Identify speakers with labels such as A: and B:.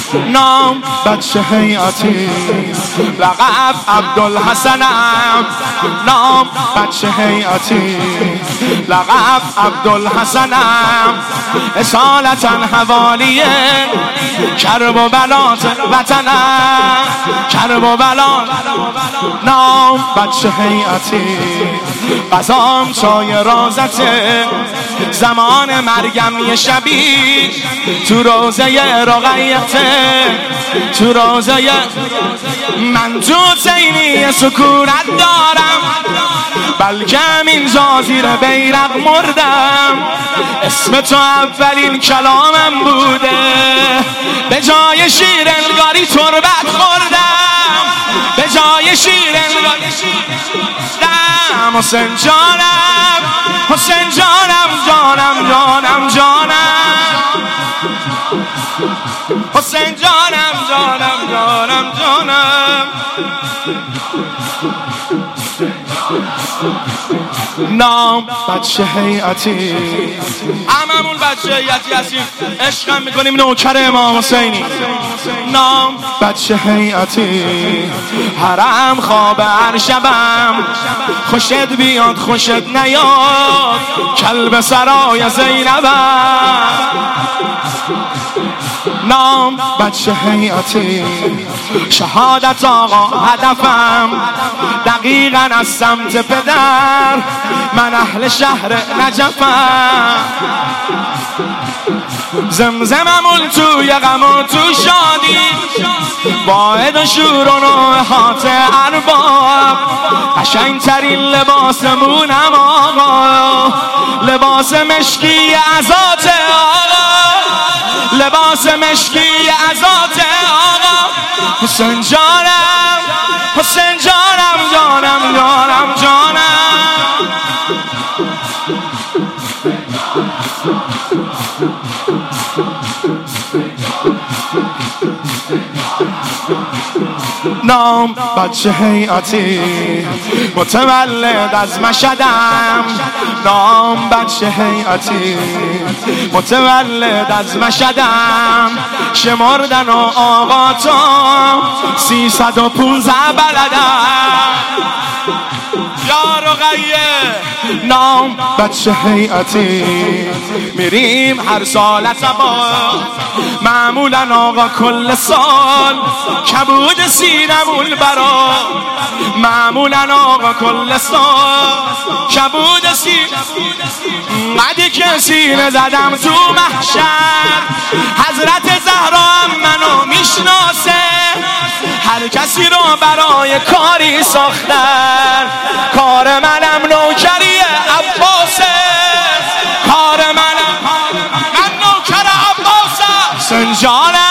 A: نام بچه هیئتی، لقب عبدالحسنم. نام بچه هیئتی، لقب عبدالحسنم. اصالتا حوالی کرب و بلات وطنم، کرب و بلات. نام بچه هیئتی، قضام چای رازته، زمان مرگم یه شبی تو روزه رقیته، تو روزه من تو سینی سکونت دارم، بلکه اینجا زیر بیرق مردم. اسم تو اولین کلامم بوده، به جای شیر انگاری تربت خوردم، به جای شیر انگاری دم. حسین جانم، حسین جانم، جانم جانم جانم، حسین جانم، جانم جانم جانم. نام بچه هیئتی، هممون بچه هیئتی هستیم، عشقم میکنیم نوکر امام حسینی. نام بچه هیئتی، حرم خواب هر شبم، خوشت بیاد خوشت نیاد، کلب سرای زینبم. نام بچه هیئتی، شهادت آقا هدفم، دقیقاً از سمت پدر، من اهل شهر نجفم. زمزممون توی غم و تو شادی، باعد و شور و نوحات ارباب، قشنگترین لباسمونم آقا، لباس مشکی عزات آقا، لباس مشکی عزات آقا. حسین جانم، حسین جانم، جانم جانم جانم. نام بچه هیئتی، متولد از مشهدم. نام بچه هیئتی، متولد از مشهدم. شمردن و آقا تا 315 بلدم. یا رقیه. نام بچه هیئتی، میریم هر سال اتبا، معمولا آقا کل سال کبود سینمون برا، معمولا آقا کل سال کبود سینمون. قدی که سینه زدم تو محشر، حضرت زهرا هم منو میشناسه، هر کسی رو برای کاری ساختن، کار منم نوکری عباسه، کار منم من نوکر عباسه. حسین جانم،